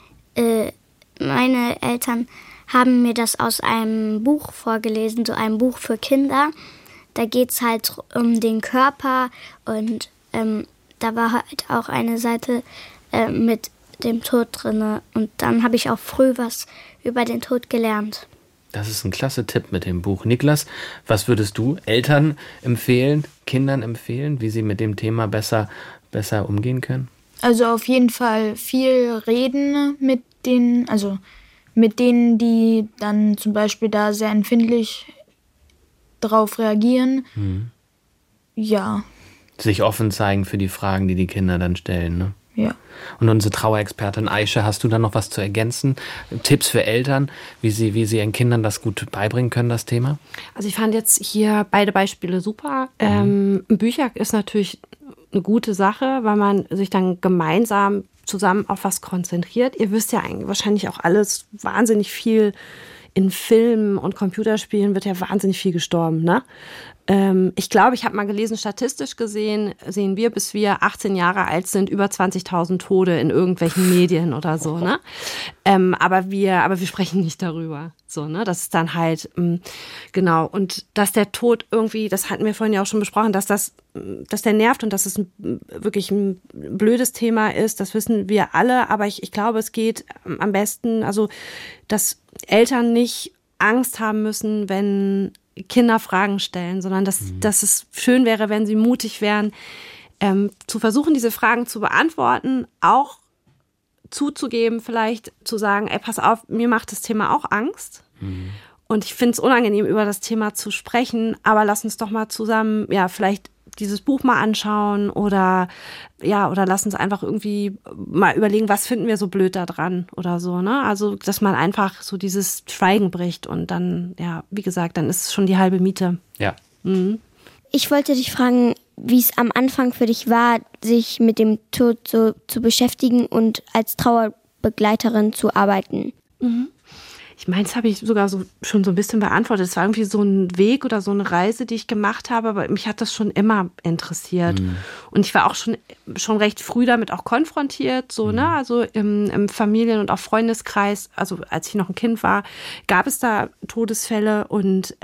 Speaker 2: Meine Eltern haben mir das aus einem Buch vorgelesen, so ein Buch für Kinder. Da geht es halt um den Körper und da war halt auch eine Seite mit dem Tod drin. Und dann habe ich auch früh was über den Tod gelernt.
Speaker 1: Das ist ein klasse Tipp mit dem Buch. Niklas, was würdest du Eltern empfehlen, Kindern empfehlen, wie sie mit dem Thema besser umgehen können?
Speaker 6: Also auf jeden Fall viel reden mit denen, die dann zum Beispiel da sehr empfindlich drauf reagieren. Ja.
Speaker 1: Sich offen zeigen für die Fragen, die die Kinder dann stellen, ne?
Speaker 6: Ja.
Speaker 1: Und unsere Trauerexpertin Aische, hast du da noch was zu ergänzen? Tipps für Eltern, wie sie ihren Kindern das gut beibringen können, das Thema?
Speaker 7: Also ich fand jetzt hier beide Beispiele super. Bücher ist natürlich eine gute Sache, weil man sich dann gemeinsam zusammen auf was konzentriert. Ihr wisst ja eigentlich wahrscheinlich auch alles, wahnsinnig viel in Filmen und Computerspielen wird ja wahnsinnig viel gestorben, ne? Ich glaube, ich habe mal gelesen, statistisch gesehen sehen wir, bis wir 18 Jahre alt sind, über 20.000 Tode in irgendwelchen Medien oder so, ne? Aber wir sprechen nicht darüber, so, ne? Das ist dann halt, genau. Und dass der Tod irgendwie, das hatten wir vorhin ja auch schon besprochen, dass der nervt und dass es wirklich ein blödes Thema ist, das wissen wir alle. Aber ich glaube, es geht am besten, also, dass Eltern nicht Angst haben müssen, wenn Kinder Fragen stellen, sondern dass es schön wäre, wenn sie mutig wären, zu versuchen, diese Fragen zu beantworten, auch zuzugeben, vielleicht zu sagen, ey, pass auf, mir macht das Thema auch Angst. Und ich finde es unangenehm, über das Thema zu sprechen, aber lass uns doch mal zusammen, ja, vielleicht dieses Buch mal anschauen oder lass uns einfach irgendwie mal überlegen, was finden wir so blöd da dran oder so, ne? Also, dass man einfach so dieses Schweigen bricht und dann, ja, wie gesagt, dann ist es schon die halbe Miete.
Speaker 1: Ja.
Speaker 2: Ich wollte dich fragen, wie es am Anfang für dich war, sich mit dem Tod so zu beschäftigen und als Trauerbegleiterin zu arbeiten.
Speaker 7: Ich meine, das habe ich sogar schon so ein bisschen beantwortet. Es war irgendwie so ein Weg oder so eine Reise, die ich gemacht habe, aber mich hat das schon immer interessiert. Und ich war auch schon recht früh damit auch konfrontiert, so, ne? Also im Familien- und auch Freundeskreis, also als ich noch ein Kind war, gab es da Todesfälle und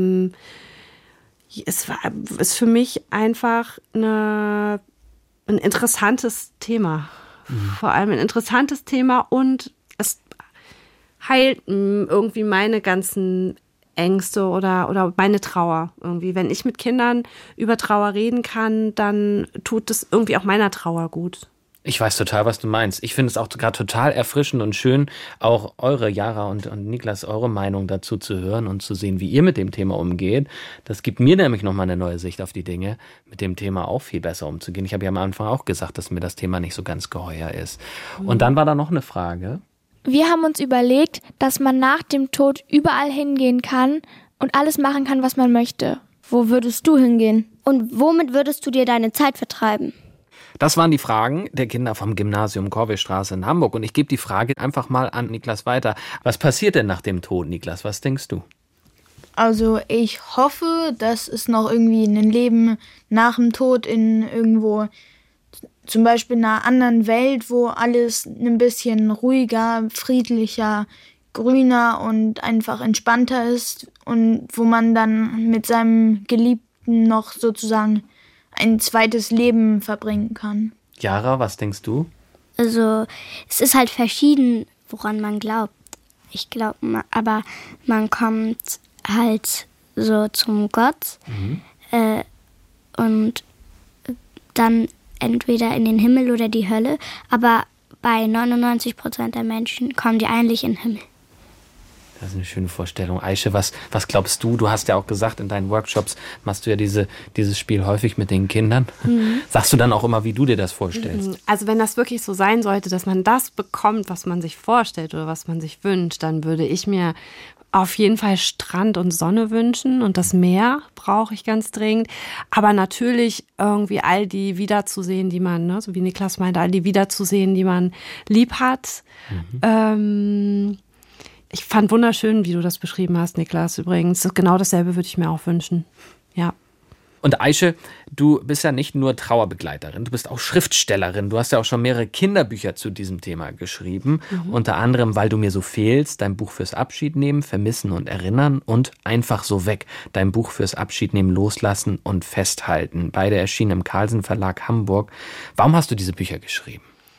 Speaker 7: es ist für mich einfach ein interessantes Thema. Vor allem ein interessantes Thema und es heilt irgendwie meine ganzen Ängste oder meine Trauer irgendwie. Wenn ich mit Kindern über Trauer reden kann, dann tut es irgendwie auch meiner Trauer gut.
Speaker 1: Ich weiß total, was du meinst. Ich finde es auch gerade total erfrischend und schön, auch eure, Jara und Niklas, eure Meinung dazu zu hören und zu sehen, wie ihr mit dem Thema umgeht. Das gibt mir nämlich nochmal eine neue Sicht auf die Dinge, mit dem Thema auch viel besser umzugehen. Ich habe ja am Anfang auch gesagt, dass mir das Thema nicht so ganz geheuer ist. Und dann war da noch eine Frage.
Speaker 4: Wir haben uns überlegt, dass man nach dem Tod überall hingehen kann und alles machen kann, was man möchte.
Speaker 2: Wo würdest du hingehen? Und womit würdest du dir deine Zeit vertreiben?
Speaker 1: Das waren die Fragen der Kinder vom Gymnasium Korwelstraße in Hamburg. Und ich gebe die Frage einfach mal an Niklas weiter. Was passiert denn nach dem Tod, Niklas? Was denkst du?
Speaker 6: Also ich hoffe, dass es noch irgendwie ein Leben nach dem Tod in irgendwo, zum Beispiel in einer anderen Welt, wo alles ein bisschen ruhiger, friedlicher, grüner und einfach entspannter ist und wo man dann mit seinem Geliebten noch sozusagen ein zweites Leben verbringen kann.
Speaker 1: Jara, was denkst du?
Speaker 2: Also es ist halt verschieden, woran man glaubt. Ich glaube, aber man kommt halt so zum Gott und dann entweder in den Himmel oder die Hölle, aber bei 99% der Menschen kommen die eigentlich in den Himmel.
Speaker 1: Das ist eine schöne Vorstellung. Aische, was glaubst du? Du hast ja auch gesagt, in deinen Workshops machst du ja dieses Spiel häufig mit den Kindern. Sagst du dann auch immer, wie du dir das vorstellst?
Speaker 7: Also wenn das wirklich so sein sollte, dass man das bekommt, was man sich vorstellt oder was man sich wünscht, dann würde ich mir auf jeden Fall Strand und Sonne wünschen und das Meer brauche ich ganz dringend. Aber natürlich irgendwie all die wiederzusehen, die man, ne, so wie Niklas meinte, all die wiederzusehen, die man lieb hat. Ich fand wunderschön, wie du das beschrieben hast, Niklas, übrigens. Genau dasselbe würde ich mir auch wünschen. Ja.
Speaker 1: Und Aische, du bist ja nicht nur Trauerbegleiterin, du bist auch Schriftstellerin. Du hast ja auch schon mehrere Kinderbücher zu diesem Thema geschrieben. Unter anderem Weil du mir so fehlst, dein Buch fürs Abschiednehmen, Vermissen und Erinnern und Einfach so weg, dein Buch fürs Abschiednehmen, Loslassen und Festhalten. Beide erschienen im Carlsen Verlag Hamburg. Warum hast du diese Bücher geschrieben?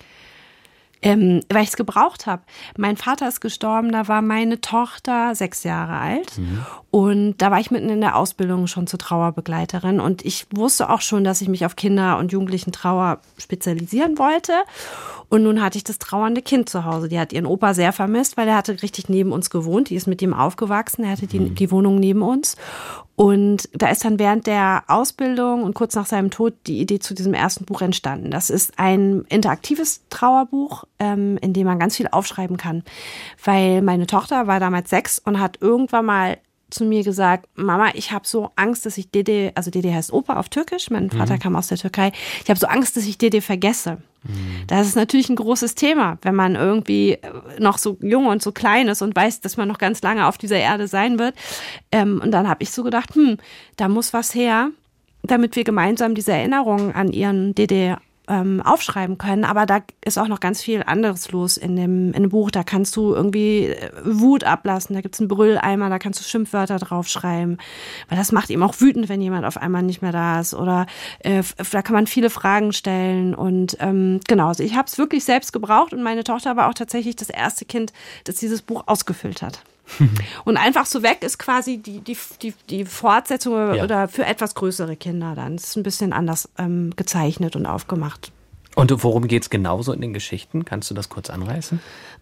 Speaker 7: Weil ich es gebraucht habe. Mein Vater ist gestorben, da war meine Tochter 6 Jahre alt. Und da war ich mitten in der Ausbildung schon zur Trauerbegleiterin. Und ich wusste auch schon, dass ich mich auf Kinder- und Jugendlichen-Trauer spezialisieren wollte. Und nun hatte ich das trauernde Kind zu Hause. Die hat ihren Opa sehr vermisst, weil er hatte richtig neben uns gewohnt. Die ist mit ihm aufgewachsen. Er hatte die Wohnung neben uns. Und da ist dann während der Ausbildung und kurz nach seinem Tod die Idee zu diesem ersten Buch entstanden. Das ist ein interaktives Trauerbuch, in dem man ganz viel aufschreiben kann. Weil meine Tochter war damals 6 und hat irgendwann mal zu mir gesagt, Mama, ich habe so Angst, dass ich Dede, also Dede heißt Opa auf Türkisch, mein Vater kam aus der Türkei, ich habe so Angst, dass ich Dede vergesse. Das ist natürlich ein großes Thema, wenn man irgendwie noch so jung und so klein ist und weiß, dass man noch ganz lange auf dieser Erde sein wird. Und dann habe ich so gedacht, da muss was her, damit wir gemeinsam diese Erinnerungen an ihren Dede aufschreiben können. Aber da ist auch noch ganz viel anderes los in dem Buch. Da kannst du irgendwie Wut ablassen. Da gibt's einen Brülleimer, da kannst du Schimpfwörter draufschreiben. Weil das macht ihm auch wütend, wenn jemand auf einmal nicht mehr da ist. Oder da kann man viele Fragen stellen. Und genau, also ich habe es wirklich selbst gebraucht. Und meine Tochter war auch tatsächlich das erste Kind, das dieses Buch ausgefüllt hat. Und Einfach so weg ist quasi die Fortsetzung oder für etwas größere Kinder dann. Es ist ein bisschen anders gezeichnet und aufgemacht.
Speaker 1: Und worum geht es genauso in den Geschichten? Kannst du das kurz anreißen?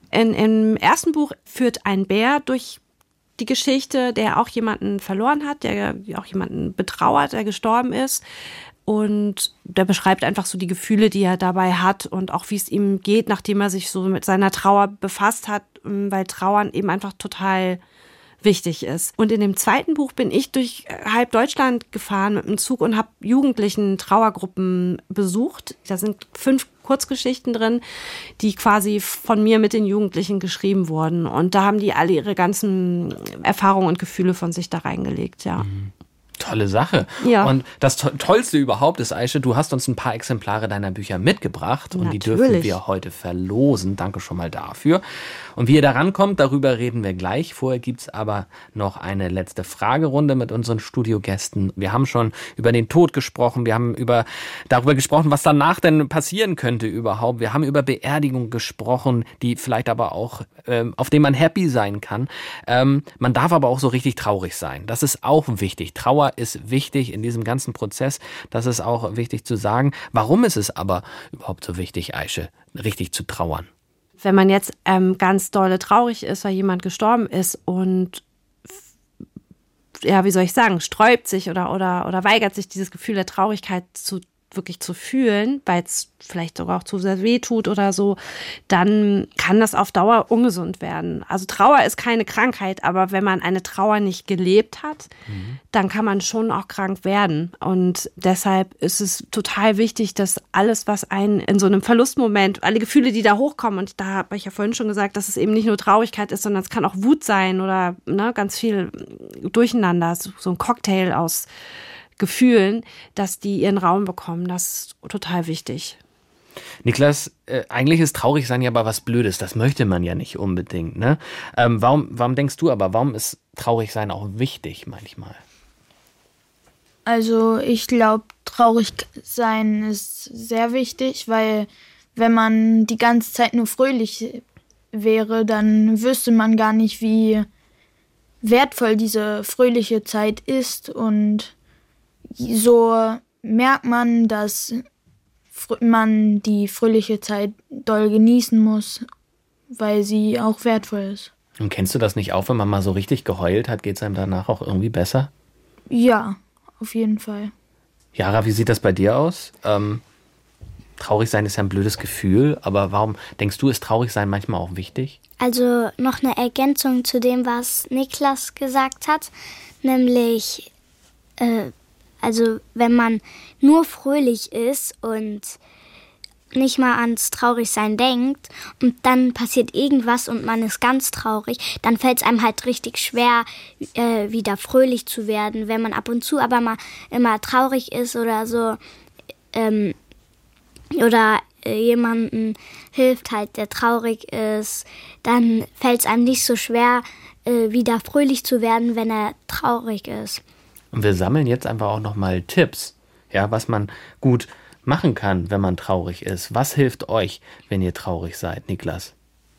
Speaker 7: Im ersten Buch führt ein Bär durch die Geschichte, der auch jemanden verloren hat, der auch jemanden betrauert, der gestorben ist. Und der beschreibt einfach so die Gefühle, die er dabei hat und auch wie es ihm geht, nachdem er sich so mit seiner Trauer befasst hat, weil Trauern eben einfach total wichtig ist. Und in dem zweiten Buch bin ich durch halb Deutschland gefahren mit dem Zug und habe Jugendlichen Trauergruppen besucht. Da sind 5 Kurzgeschichten drin, die quasi von mir mit den Jugendlichen geschrieben wurden. Und da haben die alle ihre ganzen Erfahrungen und Gefühle von sich da reingelegt, ja.
Speaker 1: Tolle Sache.
Speaker 7: Ja.
Speaker 1: Und das Tollste überhaupt ist, Aische, du hast uns ein paar Exemplare deiner Bücher mitgebracht und die dürfen wir heute verlosen. Danke schon mal dafür. Und wie ihr da rankommt, darüber reden wir gleich. Vorher gibt's aber noch eine letzte Fragerunde mit unseren Studiogästen. Wir haben schon über den Tod gesprochen. Wir haben darüber gesprochen, was danach denn passieren könnte überhaupt. Wir haben über Beerdigung gesprochen, die vielleicht aber auch, auf denen man happy sein kann. Man darf aber auch so richtig traurig sein. Das ist auch wichtig. Trauer ist wichtig in diesem ganzen Prozess. Das ist auch wichtig zu sagen. Warum ist es aber überhaupt so wichtig, Aische, richtig zu trauern?
Speaker 7: Wenn man jetzt ganz dolle traurig ist, weil jemand gestorben ist und ja, wie soll ich sagen, sträubt sich oder weigert sich, dieses Gefühl der Traurigkeit wirklich zu fühlen, weil es vielleicht sogar auch zu sehr weh tut oder so, dann kann das auf Dauer ungesund werden. Also Trauer ist keine Krankheit, aber wenn man eine Trauer nicht gelebt hat, dann kann man schon auch krank werden. Und deshalb ist es total wichtig, dass alles, was einen in so einem Verlustmoment, alle Gefühle, die da hochkommen, und da habe ich ja vorhin schon gesagt, dass es eben nicht nur Traurigkeit ist, sondern es kann auch Wut sein oder ganz viel Durcheinander, so ein Cocktail aus Gefühlen, dass die ihren Raum bekommen. Das ist total wichtig.
Speaker 1: Niklas, eigentlich ist Traurigsein ja aber was Blödes. Das möchte man ja nicht unbedingt, ne? Warum denkst du aber, warum ist Traurigsein auch wichtig manchmal?
Speaker 6: Also ich glaube, traurig sein ist sehr wichtig, weil wenn man die ganze Zeit nur fröhlich wäre, dann wüsste man gar nicht, wie wertvoll diese fröhliche Zeit ist, und so merkt man, dass man die fröhliche Zeit doll genießen muss, weil sie auch wertvoll ist.
Speaker 1: Und kennst du das nicht auch, wenn man mal so richtig geheult hat, geht es einem danach auch irgendwie besser?
Speaker 6: Ja, auf jeden Fall.
Speaker 1: Jara, wie sieht das bei dir aus? Traurig sein ist ja ein blödes Gefühl, aber warum denkst du, ist traurig sein manchmal auch wichtig?
Speaker 2: Also noch eine Ergänzung zu dem, was Niklas gesagt hat, nämlich, also wenn man nur fröhlich ist und nicht mal ans Traurigsein denkt und dann passiert irgendwas und man ist ganz traurig, dann fällt es einem halt richtig schwer, wieder fröhlich zu werden. Wenn man ab und zu aber mal immer traurig ist oder so, oder jemandem hilft halt, der traurig ist, dann fällt es einem nicht so schwer, wieder fröhlich zu werden, wenn er traurig ist.
Speaker 1: Und wir sammeln jetzt einfach auch nochmal Tipps, ja, was man gut machen kann, wenn man traurig ist. Was hilft euch, wenn ihr traurig seid, Niklas?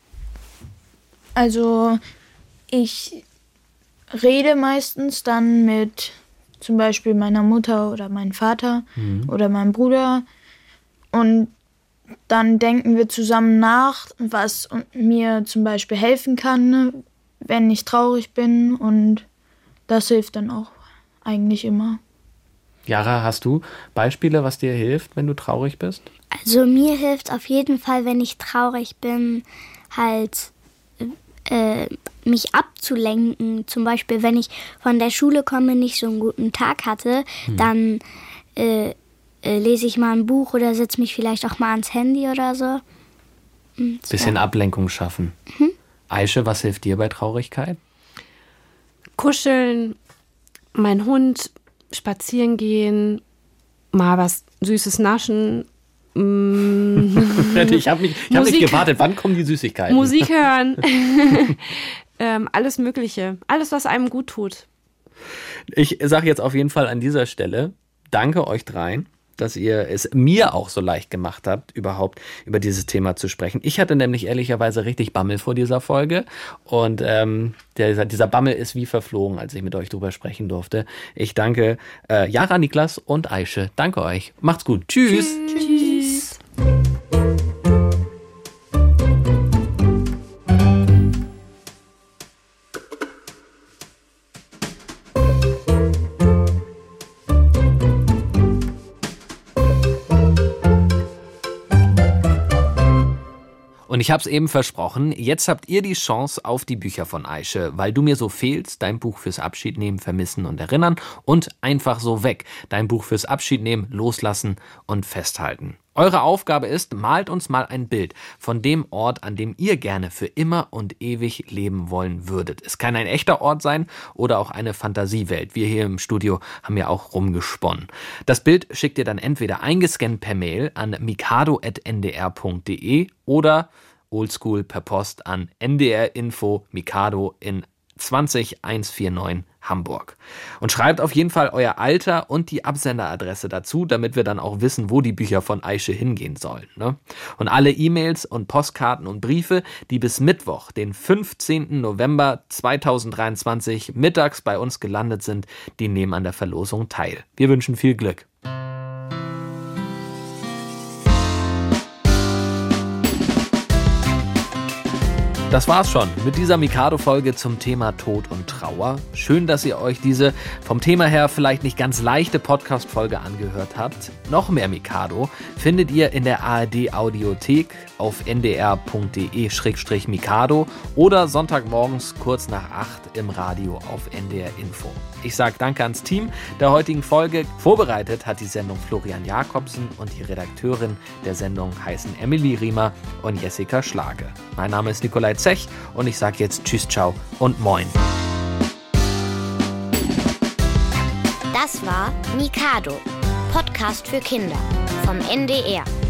Speaker 6: Also ich rede meistens dann mit zum Beispiel meiner Mutter oder meinem Vater oder meinem Bruder und dann denken wir zusammen nach, was mir zum Beispiel helfen kann, wenn ich traurig bin, und das hilft dann auch eigentlich immer.
Speaker 1: Jara, hast du Beispiele, was dir hilft, wenn du traurig bist?
Speaker 2: Also mir hilft auf jeden Fall, wenn ich traurig bin, halt mich abzulenken. Zum Beispiel, wenn ich von der Schule komme, nicht so einen guten Tag hatte, dann lese ich mal ein Buch oder setze mich vielleicht auch mal ans Handy oder so.
Speaker 1: Bisschen Ablenkung schaffen. Aische, was hilft dir bei Traurigkeit?
Speaker 7: Kuscheln, mein Hund, spazieren gehen, mal was Süßes naschen.
Speaker 1: Ich habe nicht gewartet, wann kommen die Süßigkeiten?
Speaker 7: Musik hören, alles Mögliche, alles, was einem gut tut.
Speaker 1: Ich sage jetzt auf jeden Fall an dieser Stelle, danke euch dreien, dass ihr es mir auch so leicht gemacht habt, überhaupt über dieses Thema zu sprechen. Ich hatte nämlich ehrlicherweise richtig Bammel vor dieser Folge und dieser Bammel ist wie verflogen, als ich mit euch drüber sprechen durfte. Ich danke Jara, Niklas und Aische. Danke euch. Macht's gut. Tschüss.
Speaker 7: Tschüss.
Speaker 1: Und ich habe es eben versprochen, jetzt habt ihr die Chance auf die Bücher von Aische, weil du mir so fehlst, dein Buch fürs Abschiednehmen, Vermissen und Erinnern und Einfach so weg, dein Buch fürs Abschiednehmen, Loslassen und Festhalten. Eure Aufgabe ist, malt uns mal ein Bild von dem Ort, an dem ihr gerne für immer und ewig leben wollen würdet. Es kann ein echter Ort sein oder auch eine Fantasiewelt. Wir hier im Studio haben ja auch rumgesponnen. Das Bild schickt ihr dann entweder eingescannt per Mail an mikado@ndr.de oder oldschool per Post an NDR Info Mikado in 20149 Hamburg. Und schreibt auf jeden Fall euer Alter und die Absenderadresse dazu, damit wir dann auch wissen, wo die Bücher von Aische hingehen sollen. Ne? Und alle E-Mails und Postkarten und Briefe, die bis Mittwoch, den 15. November 2023 mittags bei uns gelandet sind, die nehmen an der Verlosung teil. Wir wünschen viel Glück. Das war's schon mit dieser Mikado-Folge zum Thema Tod und Trauer. Schön, dass ihr euch diese vom Thema her vielleicht nicht ganz leichte Podcast-Folge angehört habt. Noch mehr Mikado findet ihr in der ARD-Audiothek auf ndr.de/mikado oder sonntagmorgens kurz nach 8 im Radio auf NDR Info. Ich sage danke ans Team der heutigen Folge. Vorbereitet hat die Sendung Florian Jakobsen und die Redakteurin der Sendung heißen Emily Riemer und Jessica Schlage. Mein Name ist Nikolai Zech und ich sage jetzt Tschüss, Ciao und Moin.
Speaker 9: Das war Mikado, Podcast für Kinder vom NDR.